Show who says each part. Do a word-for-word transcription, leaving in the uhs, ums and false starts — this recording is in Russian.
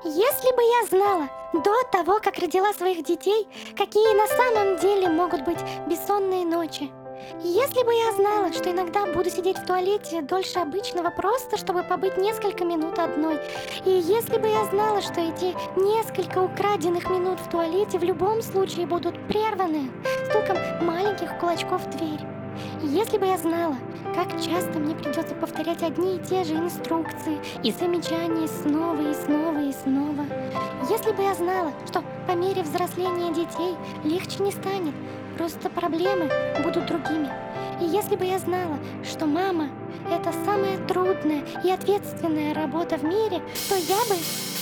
Speaker 1: Если бы я знала до того, как родила своих детей, какие на самом деле могут быть бессонные ночи. Если бы я знала, что иногда буду сидеть в туалете дольше обычного просто, чтобы побыть несколько минут одной. И если бы я знала, что эти несколько украденных минут в туалете в любом случае будут прерваны стуком маленьких кулачков в дверь. И если бы я знала, как часто мне придется повторять одни и те же инструкции и замечания снова и снова и снова. Если бы я знала, что по мере взросления детей легче не станет, просто проблемы будут другими. И если бы я знала, что мама — это самая трудная и ответственная работа в мире, то я бы